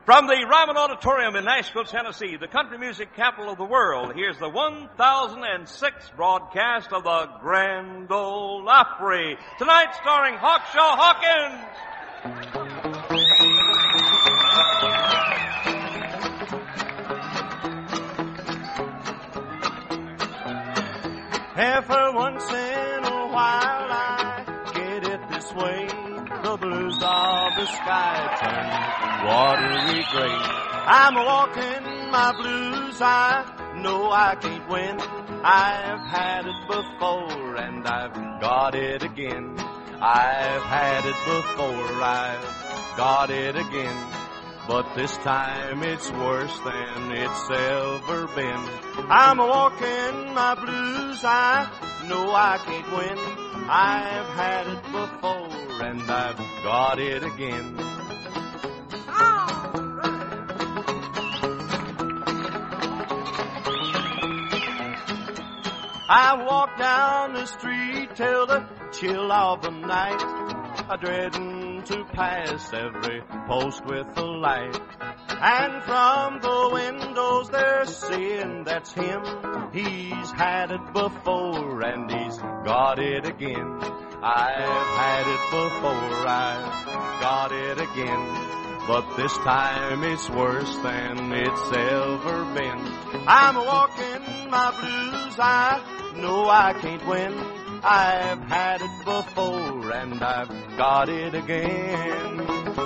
From the Ryman Auditorium in Nashville, Tennessee, the country music capital of the world, here's the 1006th broadcast of the Grand Ole Opry. Tonight starring Hawkshaw Hawkins. For once in a while I get it this way. The blues of the sky turn watery gray. I'm walking my blues, I know I can't win. I've had it before and I've got it again. I've had it before, I've got it again. But this time it's worse than it's ever been. I'm walking my blues, I know I can't win. I've had it before and I've got it again. I walk down the street till the chill of the night, a-dreading to pass every post with a light. And from the windows they're saying that's him. He's had it before and he's got it again. I've had it before, I've got it again. But this time it's worse than it's ever been. I'm walking my blues, I know I can't win. I've had it before and I've got it again.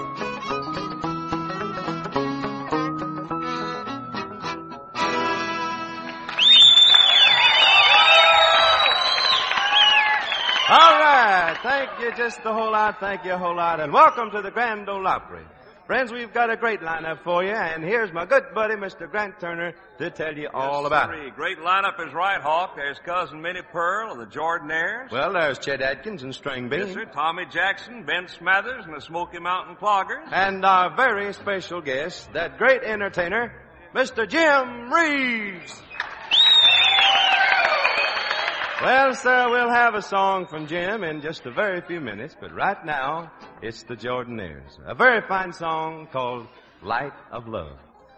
All right, thank you just a whole lot, thank you a whole lot, and welcome to the Grand Ole Opry. Friends, we've got a great lineup for you, and here's my good buddy, Mr. Grant Turner, to tell you all about it. Great lineup is right, Hawk. There's Cousin Minnie Pearl of the Jordanaires. Well, there's Chet Atkins and String Bean. Yes, sir. Tommy Jackson, Ben Smathers, and the Smoky Mountain Cloggers. And our very special guest, that great entertainer, Mr. Jim Reeves. Well, sir, we'll have a song from Jim in just a very few minutes, but right now, it's the Jordanaires. A very fine song called Light of Love.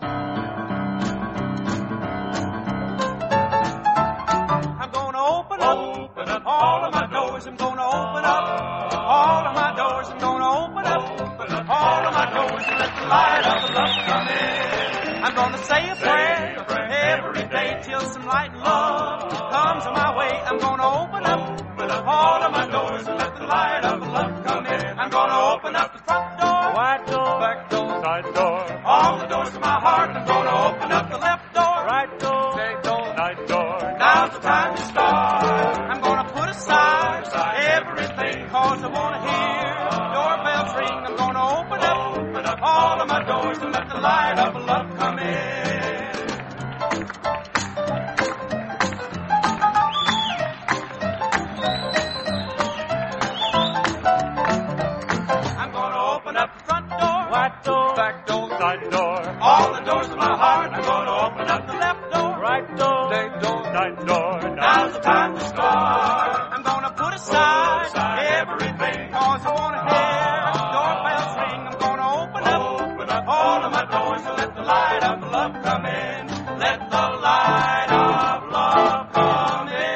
I'm gonna open up all of my doors. I'm gonna open up all of my doors. I'm gonna open up all of my doors and let the light of love come in. I'm gonna say a prayer every day till some light and love comes my way. I'm gonna open up all of my doors and let the light of love come in. I'm gonna open up the front door, White door, back door, side door, all the doors of my heart. I'm gonna open up the left door, right door, day door, night door. now's the time to start. I'm gonna put aside everything, cause I wanna hear doorbells ring. I'm gonna open up all of my doors and let the light of love come in. I'm gonna open up the front door, White door, back door, side door, all the doors of my heart. I'm gonna open up the left door, right door, day door, night door. now's the time to start. I'm gonna put aside everything, cause I wanna hear doorbells ring. I'm gonna open up all of my doors and let the light of love come in. Let the light of love come in.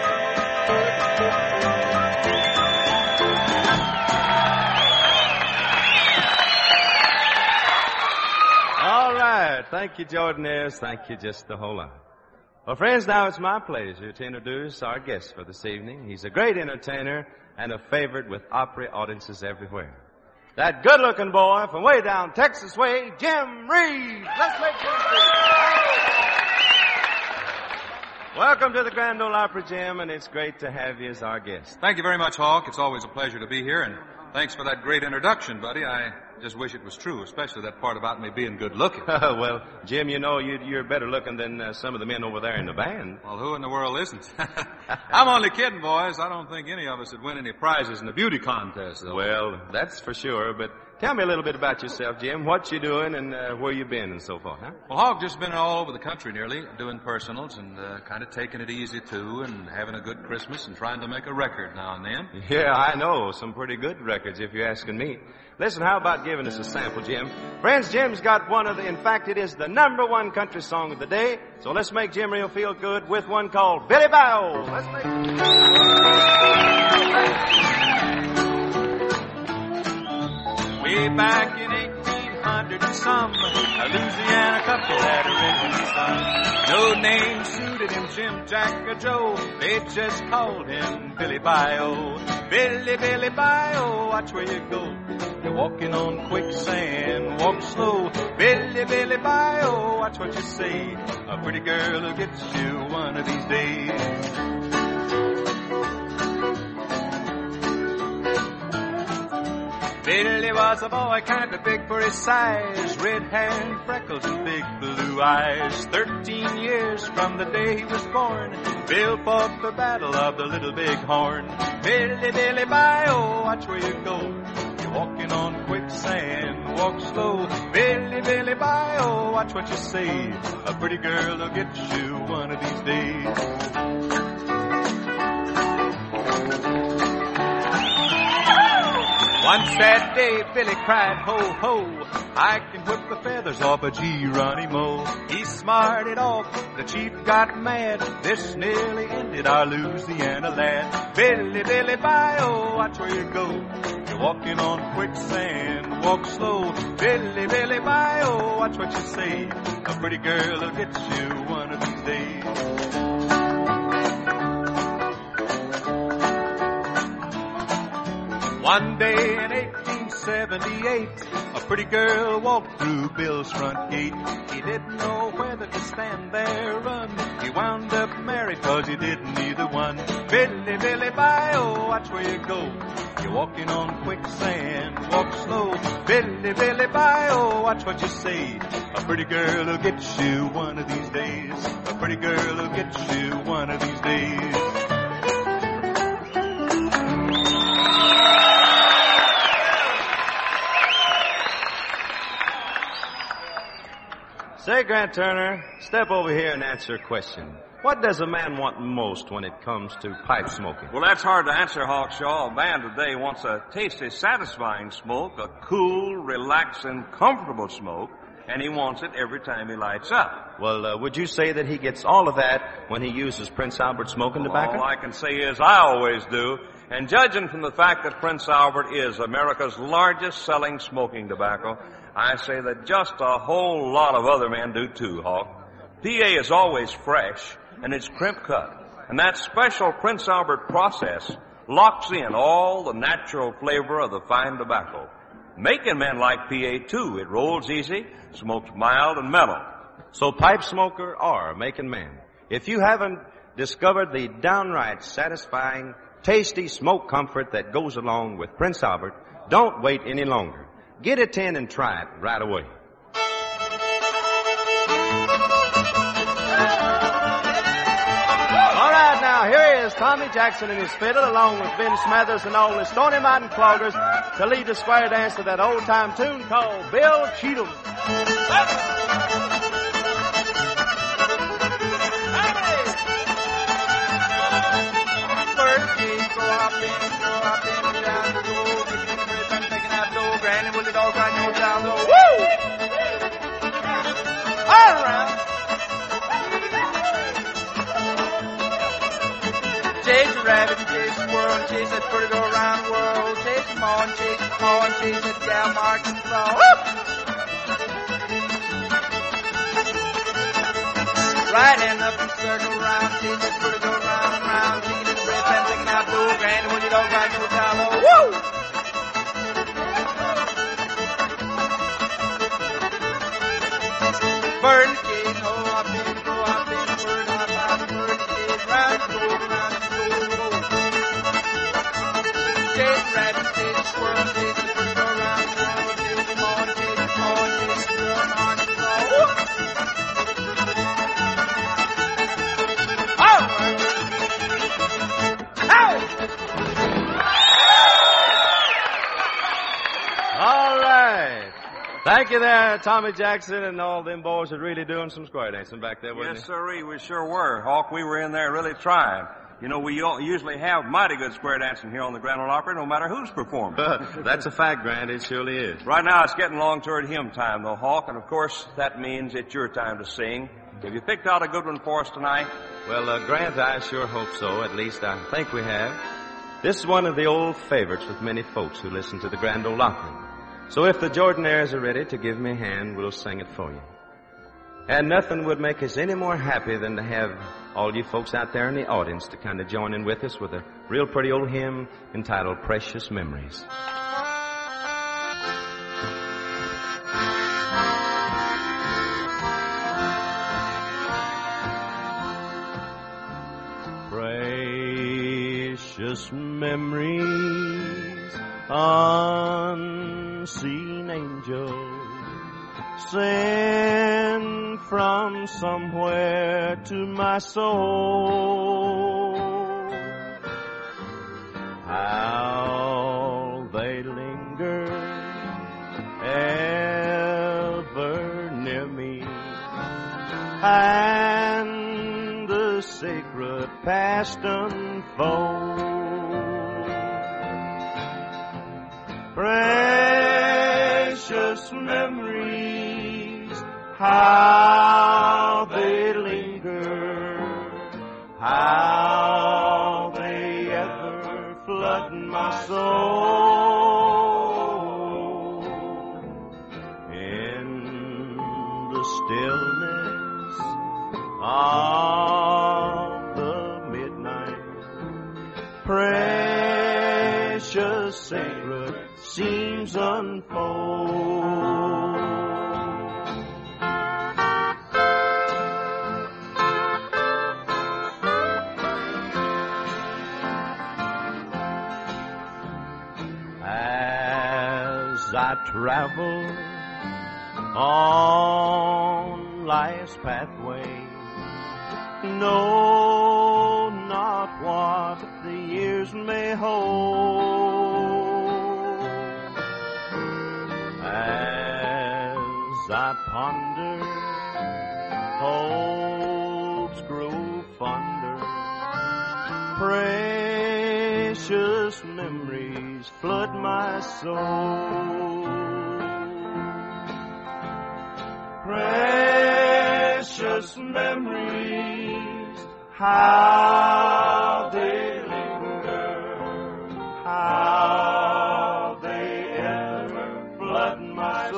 All right. Thank you, Jordanaires. Thank you just a whole lot. Well, friends, now it's my pleasure to introduce our guest for this evening. He's a great entertainer and a favorite with Opry audiences everywhere. That good-looking boy from way down Texas way, Jim Reeves. Let's make him Welcome to the Grand Ole Opry, Jim, and it's great to have you as our guest. Thank you very much, Hawk. It's always a pleasure to be here, and thanks for that great introduction, buddy. I just wish it was true, especially that part about me being good looking. Well, Jim, you know you're better looking than some of the men over there in the band. Well, who in the world isn't? I'm only kidding, boys. I don't think any of us would win any prizes in the beauty contest, though. Well, that's for sure, but Tell me a little bit about yourself, Jim. What you doing and where you been and so forth, huh? Well, Hawk, just been all over the country nearly, doing personals and kind of taking it easy, too, and having a good Christmas and trying to make a record now and then. Yeah, I know. Some pretty good records, if you're asking me. Listen, how about giving us a sample, Jim? Friends, Jim's got in fact, it is the #1 country song of the day. So let's make Jim real feel good with one called Billy Bow. Let's make Way back in 1800 and some, a Louisiana couple had a regular son. No name suited him, Jim, Jack, or Joe. They just called him Billy Bio. Billy, Billy Bio, watch where you go. You're walking on quicksand, walk slow. Billy, Billy Bio, watch what you say. A pretty girl will get you one of these days. Billy was a boy kind of big for his size, red hair and freckles and big blue eyes. 13 years from the day he was born, Bill fought the battle of the Little Big Horn. Billy, Billy Bio, watch where you go. You're walking on quicksand, walk slow. Billy, Billy Bio, watch what you say. A pretty girl will get you one of these days. One sad day, Billy cried, ho, ho, I can whip the feathers off a Geronimo. He smarted off, the chief got mad. This nearly ended our Louisiana lad. Billy, Billy Bio, watch where you go. You're walking on quicksand, walk slow. Billy, Billy Bio, watch what you say. A pretty girl will get you one of these days. One day in 1878, a pretty girl walked through Bill's front gate. He didn't know whether to stand there or run. He wound up married 'cause he didn't either one. Billy, Billy Bio, watch where you go. You're walking on quicksand, walk slow. Billy, Billy Bio, watch what you say. A pretty girl will get you one of these days. A pretty girl will get you one of these days. Say, Grant Turner, step over here and answer a question. What does a man want most when it comes to pipe smoking? Well, that's hard to answer, Hawkshaw. A man today wants a tasty, satisfying smoke, a cool, relaxing, comfortable smoke, and he wants it every time he lights up. Well, would you say that he gets all of that when he uses Prince Albert smoking tobacco? All I can say is I always do. And judging from the fact that Prince Albert is America's largest selling smoking tobacco, I say that just a whole lot of other men do too, Hawk. PA is always fresh, and it's crimp cut. And that special Prince Albert process locks in all the natural flavor of the fine tobacco. Making men like PA, too. It rolls easy, smokes mild and mellow. So pipe smoker or making man, if you haven't discovered the downright satisfying, tasty smoke comfort that goes along with Prince Albert, don't wait any longer. Get a tin and try it right away. All right, now, here is Tommy Jackson and his fiddle, along with Ben Smathers and all the Stony Mountain Cloggers, to lead the square dance to that old-time tune called Bill Cheatham. Granny with the dog right now down low. Woo! All right. Chase a rabbit and chase a squirrel and chase that pretty girl around the world. Chase them all and chase them all and chase that gal marching through. Right hand up and circle around, chase that pretty girl round and round, kicking and breath and taking out blue. Granny with the dog right now down low. Woo! Bird in the cage, oh, hop in, bird, hop in, bird in the cage, round and go, round and go, go. Chase the rabbit, chase the squirrel, chase the bird, go round and round, chase them all, chase the girl, march and go. All right. All right. right. Thank you there, Tommy Jackson, and all them boys are really doing some square dancing back there, wasn't Yes, sirree, we sure were. Hawk, we were in there really trying. You know, we usually have mighty good square dancing here on the Grand Ole Opry, no matter who's performing. That's a fact, Grant. It surely is. Right now, it's getting along toward hymn time, though, Hawk, and of course, that means it's your time to sing. Have you picked out a good one for us tonight? Well, Grant, I sure hope so. At least I think we have. This is one of the old favorites with many folks who listen to the Grand Ole Opry. So if the Jordanaires are ready to give me a hand, we'll sing it for you. And nothing would make us any more happy than to have all you folks out there in the audience to kind of join in with us with a real pretty old hymn entitled Precious Memories. Precious memories, unseen angels, sent from somewhere to my soul. How they linger ever near me, and the sacred past unfold. Precious memories, how they linger, how they ever flood my soul. In the stillness of the midnight, precious sacred seems unfold. As I travel on life's pathway, know not what the years may hold. As I ponder, hopes grow fonder, precious memories flood my soul. Precious memories, how they linger, how they ever flood my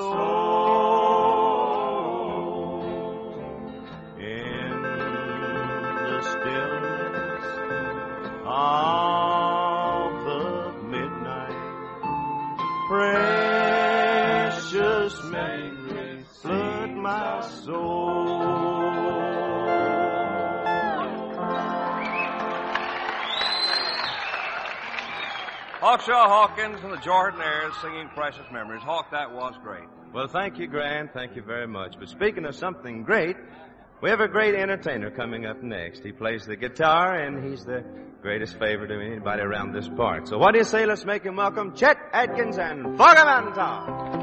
soul. In the stillness of the midnight, precious memories flood my soul. Hawkshaw Hawkins and the Jordanaires singing Precious Memories. Hawk, that was great. Well, thank you, Grant. Thank you very much. But speaking of something great, we have a great entertainer coming up next. He plays the guitar, and he's the greatest favorite of anybody around this part. So what do you say? Let's make him welcome Chet Atkins and Foggy Mountain Tom.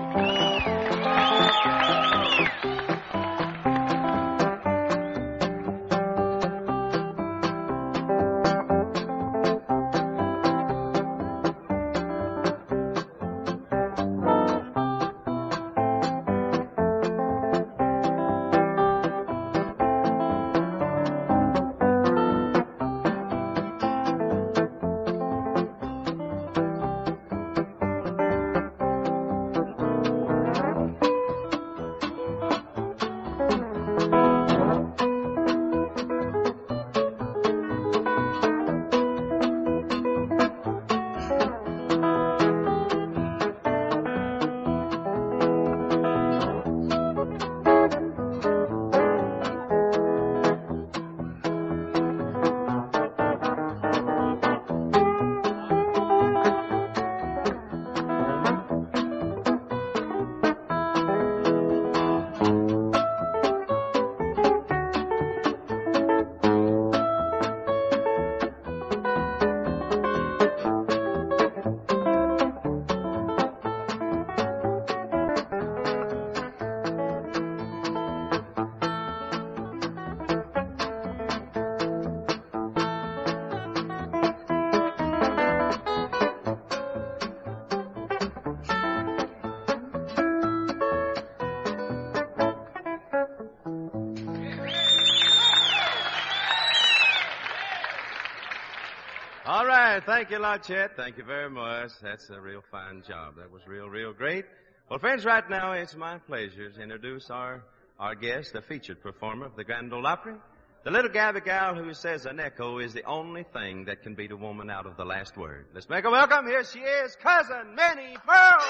right. Thank you a lot, Chet. Thank you very much. That's a real fine job. That was real great. Well, friends, right now it's my pleasure to introduce our guest, the featured performer of the Grand Ole Opry, the little Gabby gal who says an echo is the only thing that can beat a woman out of the last word. Let's make a welcome. Here she is, Cousin Minnie Pearl.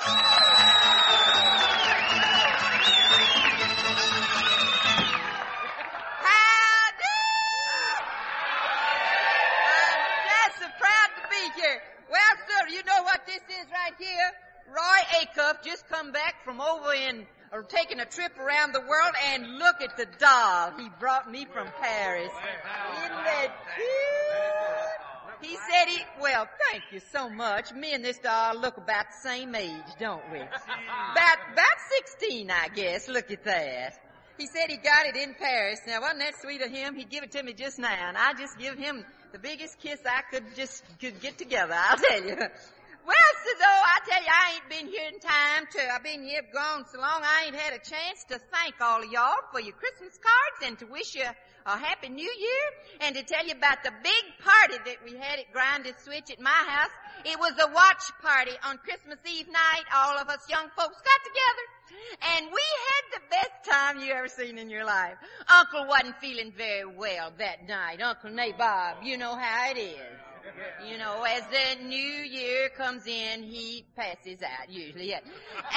You know what this is right here? Roy Acuff just come back from taking a trip around the world, and look at the doll he brought me from Paris. Isn't that cute? He said thank you so much. Me and this doll look about the same age, don't we? About 16, I guess. Look at that. He said he got it in Paris. Now, wasn't that sweet of him? He give it to me just now, and I just give him the biggest kiss I could get together, I'll tell you. Well, I tell you, I ain't been here in time I've been here gone so long, I ain't had a chance to thank all of y'all for your Christmas cards and to wish you a happy new year and to tell you about the big party that we had at Grinders Switch at my house. It was a watch party on Christmas Eve night. All of us young folks got together and we had the best time you ever seen in your life. Uncle wasn't feeling very well that night. Uncle Nabob, you know how it is. You know, as the new year comes in, he passes out usually. And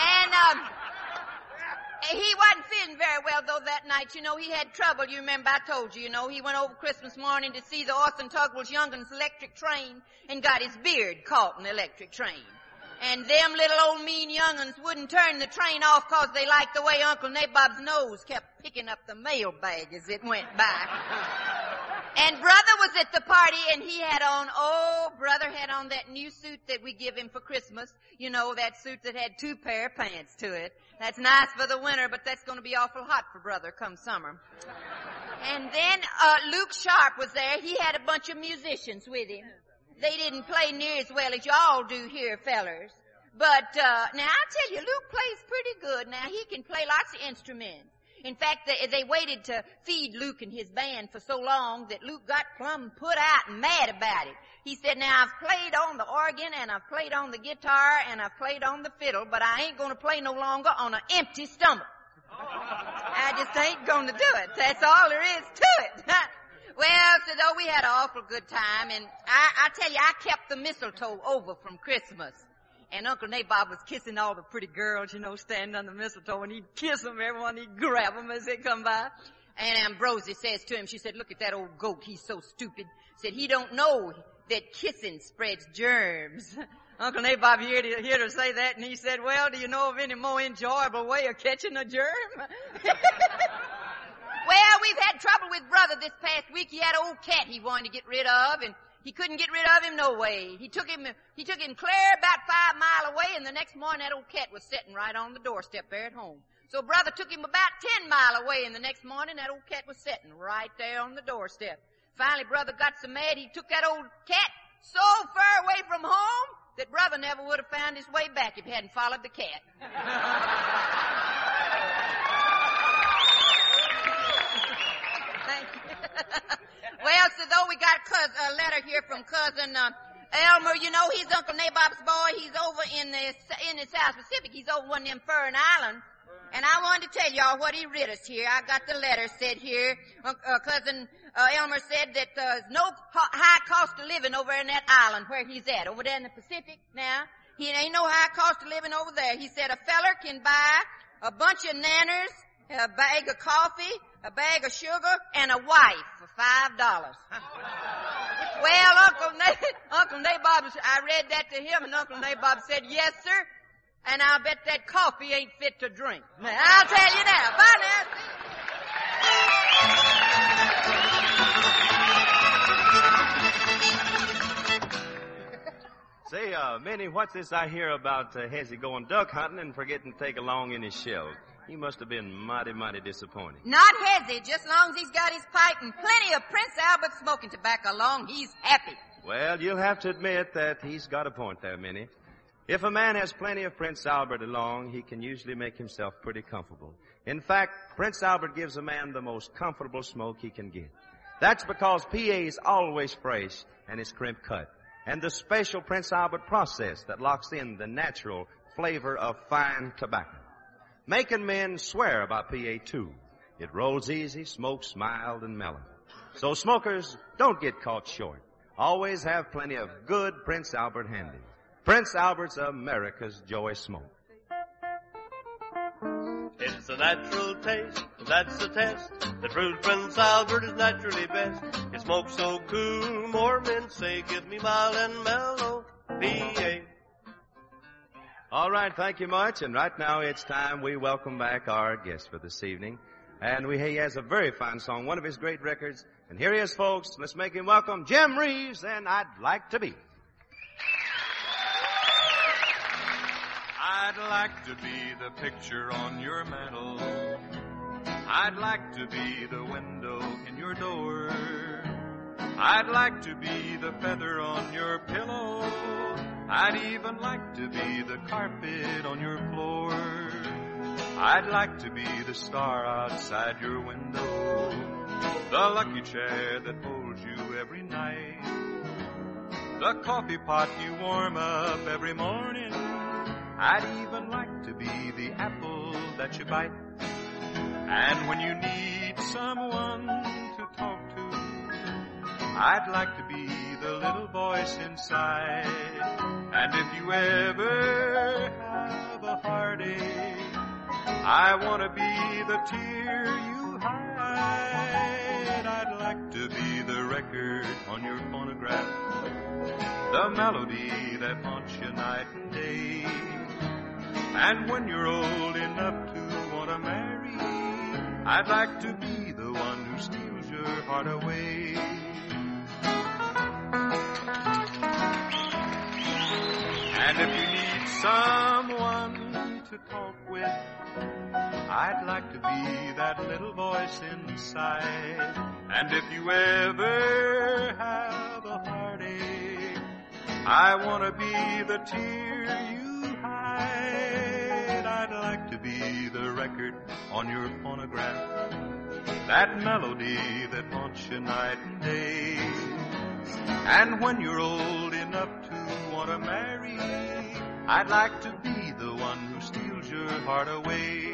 he wasn't feeling very well, though, that night. You know, he had trouble. You remember I told you, he went over Christmas morning to see the Orson Tugwell's youngin's electric train and got his beard caught in the electric train. And them little old mean young'uns wouldn't turn the train off 'cause they liked the way Uncle Nabob's nose kept picking up the mailbag as it went by. And Brother was at the party, and Brother had on that new suit that we give him for Christmas. You know, that suit that had 2 pair of pants to it. That's nice for the winter, but that's going to be awful hot for Brother come summer. And then Luke Sharp was there. He had a bunch of musicians with him. They didn't play near as well as y'all do here, fellers. But now, I tell you, Luke plays pretty good. Now, he can play lots of instruments. In fact, they waited to feed Luke and his band for so long that Luke got plumb put out and mad about it. He said, now, I've played on the organ, and I've played on the guitar, and I've played on the fiddle, but I ain't going to play no longer on an empty stomach. I just ain't going to do it. That's all there is to it. Well, so we had an awful good time, and I tell you, I kept the mistletoe over from Christmas. And Uncle Nabob was kissing all the pretty girls, standing on the mistletoe, and he'd kiss them, everyone, he'd grab them as they come by. And Ambrosia says to him, she said, look at that old goat, he's so stupid. Said, he don't know that kissing spreads germs. Uncle Nabob heard her say that, and he said, well, do you know of any more enjoyable way of catching a germ? Well, we've had trouble with Brother this past week. He had an old cat he wanted to get rid of, and he couldn't get rid of him no way. He took him clear about 5 miles away, and the next morning that old cat was sitting right on the doorstep there at home. So Brother took him about 10 miles away, and the next morning that old cat was sitting right there on the doorstep. Finally, Brother got so mad he took that old cat so far away from home that Brother never would have found his way back if he hadn't followed the cat. Thank you. Well, so though we got a letter here from Cousin Elmer, he's Uncle Nabob's boy. He's over in the South Pacific. He's over one of them foreign islands. And I wanted to tell y'all what he writ us here. I got the letter said here. Cousin Elmer said that there's no high cost of living over in that island where he's at, over there in the Pacific now. He ain't no high cost of living over there. He said a feller can buy a bunch of nanners, a bag of coffee, a bag of sugar, and a wife for $5. Well, Uncle Nabob, I read that to him, and Uncle Nabob said, yes, sir, and I'll bet that coffee ain't fit to drink. Now, I'll tell you now. Bye now. Say, Minnie, what's this I hear about Hezzy going duck hunting and forgetting to take along any shells? He must have been mighty, mighty disappointed. Not Hezzy. Just long as he's got his pipe and plenty of Prince Albert smoking tobacco along, he's happy. Well, you'll have to admit that he's got a point there, Minnie. If a man has plenty of Prince Albert along, he can usually make himself pretty comfortable. In fact, Prince Albert gives a man the most comfortable smoke he can get. That's because PA is always fresh and his crimp cut. and the special Prince Albert process that locks in the natural flavor of fine tobacco, making men swear about PA2. It rolls easy, smokes mild and mellow. So smokers, don't get caught short. Always have plenty of good Prince Albert handy. Prince Albert's America's joy smoke. It's a natural taste, that's the test. The true Prince Albert is naturally best. It smokes so cool, more men say, give me mild and mellow PA. All right, thank you much. And right now it's time we welcome back our guest for this evening. And he has a very fine song, one of his great records. And here he is, folks. Let's make him welcome Jim Reeves, and I'd Like to Be. I'd like to be the picture on your mantel. I'd like to be the window in your door. I'd like to be the feather on your pillow. I'd even like to be the carpet on your floor. I'd like to be the star outside your window, the lucky chair that holds you every night, the coffee pot you warm up every morning. I'd even like to be the apple that you bite. And when you need someone to talk to, I'd like to be the little voice inside. And if you ever have a heartache, I want to be the tear you hide. I'd like to be the record on your phonograph, the melody that haunts you night and day. And when you're old enough to want to marry, I'd like to be the one who steals your heart away. And if you need someone to talk with, I'd like to be that little voice inside. And if you ever have a heartache, I want to be the tear you hide. I'd like to be the record on your phonograph, that melody that haunts you night and day. And when you're old enough to want to marry, I'd like to be the one who steals your heart away.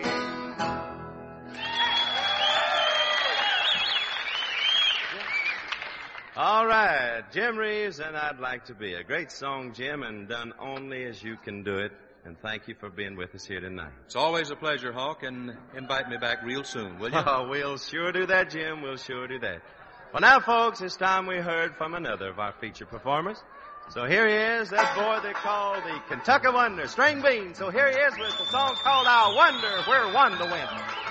All right, Jim Reeves, and I'd Like to Be. A great song, Jim, and done only as you can do it. And thank you for being with us here tonight. It's always a pleasure, Hawk, and invite me back real soon, will you? Oh, we'll sure do that, Jim. We'll sure do that. Well, now, folks, it's time we heard from another of our featured performers. So here he is, that boy they call the Kentucky Wonder, String Bean. So here he is with the song called I Wonder Where Wanda Went.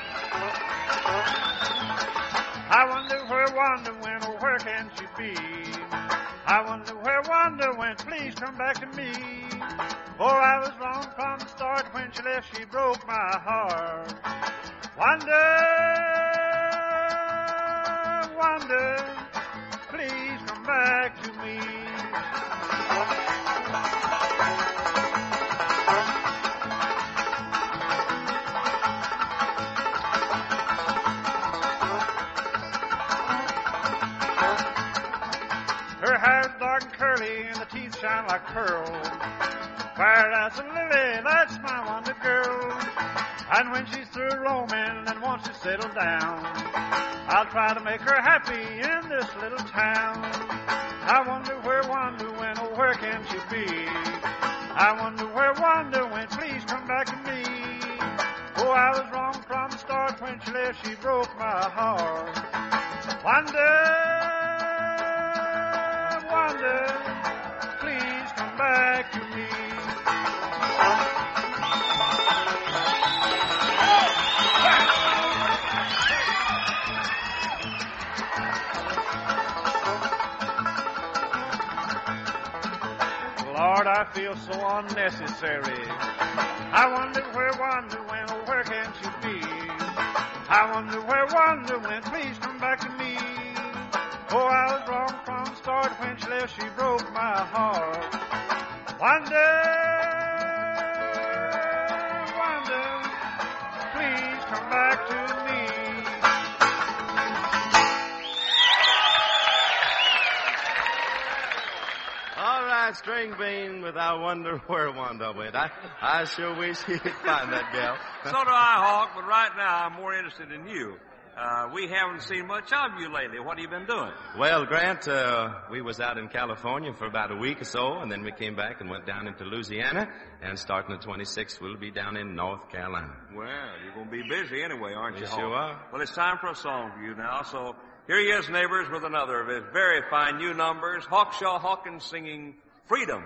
I wonder where Wanda went, or where can she be? I wonder where Wanda went, please come back to me. For I was wrong from the start, when she left she broke my heart. Wanda, Wanda, please come back to me. Her hair's dark and curly and the teeth shine like pearls. Fair as a lily, that's my Wanda girl. And when she's through roaming and wants to settle down, I'll try to make her happy in this little town. I wonder where Wanda went, or where can she be? I wonder where Wanda went, please come back to me. Oh, I was wrong from the start, when she left she broke my heart. Wanda, Wanda, please come back to me. Lord, I feel so unnecessary. I wonder where Wanda went, or where can she be? I wonder where Wanda went, please come back to me. Oh, I was wrong from the start, when she left she broke my heart. Wanda, Wanda, please come back to me. All that string bean, but I wonder where Wanda went. I sure wish he could find that gal. So do I, Hawk, but right now I'm more interested in you. We haven't seen much of you lately. What have you been doing? Well, Grant, we was out in California for about a week or so, and then we came back and went down into Louisiana, and starting the 26th, we'll be down in North Carolina. Well, you're going to be busy anyway, aren't you, Yes, Hawk? you are. Well, it's time for a song for you now, so here he is, neighbors, with another of his very fine new numbers, Hawkshaw Hawkins singing Freedom.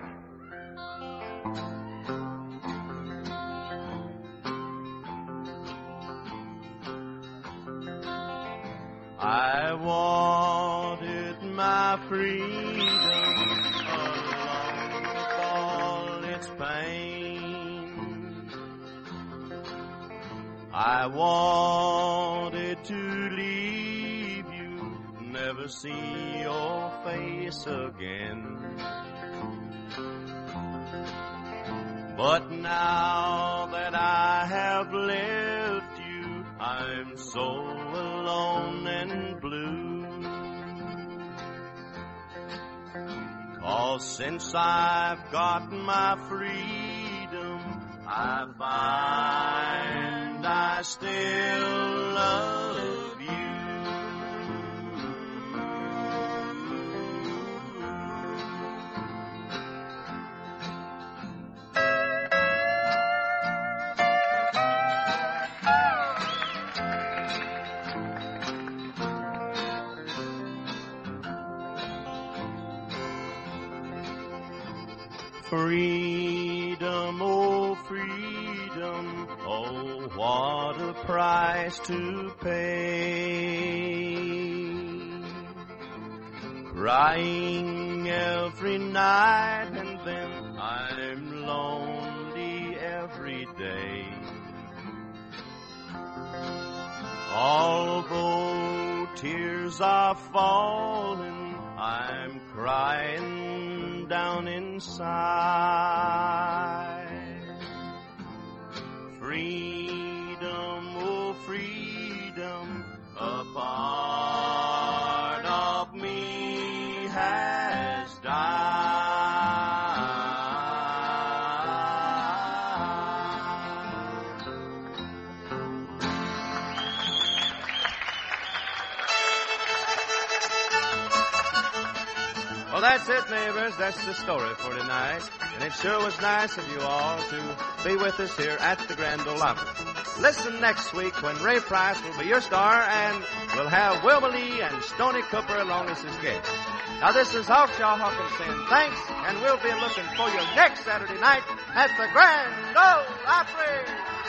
I wanted my freedom along with all its pain. I wanted to leave you, never see your face again. But now that I have left you, I'm so alone and blue. 'Cause since I've got my freedom, I find I still love you. Freedom, oh freedom, oh what a price to pay. Crying every night and then I'm lonely every day. Although tears are falling, I'm crying down inside. Freedom, oh freedom, a part of me has died. Well, that's it, neighbors. That's the story for tonight. And it sure was nice of you all to be with us here at the Grand Ole Opry. Listen next week when Ray Price will be your star, and we'll have Wilma Lee and Stoney Cooper along as his guests. Now, this is Hawkshaw Hawkins saying thanks, and we'll be looking for you next Saturday night at the Grand Ole Opry.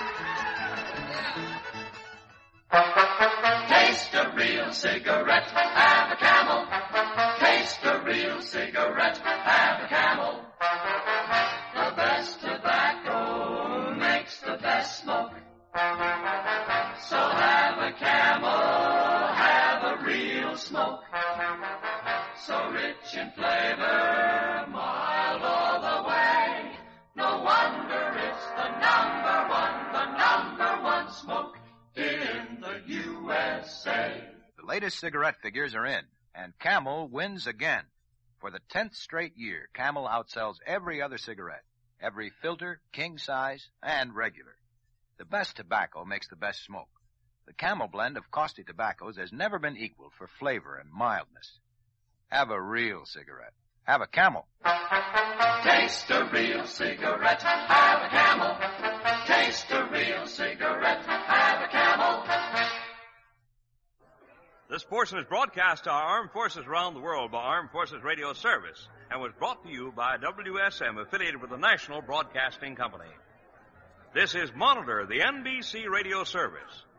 Taste a real cigarette, have a Camel. Taste a real cigarette, have a Camel. The best tobacco makes the best smoke. So have a Camel, have a real smoke. So rich in flavor, mild all the way. No wonder it's the number one smoke in the USA. The latest cigarette figures are in, and Camel wins again. For the 10th straight year, Camel outsells every other cigarette, every filter, king size, and regular. The best tobacco makes the best smoke. The Camel blend of costly tobaccos has never been equaled for flavor and mildness. Have a real cigarette. Have a Camel. Taste a real cigarette, have a Camel. Taste a real cigarette, have a Camel. This portion is broadcast to our armed forces around the world by Armed Forces Radio Service and was brought to you by WSM, affiliated with the National Broadcasting Company. This is Monitor, the NBC Radio Service.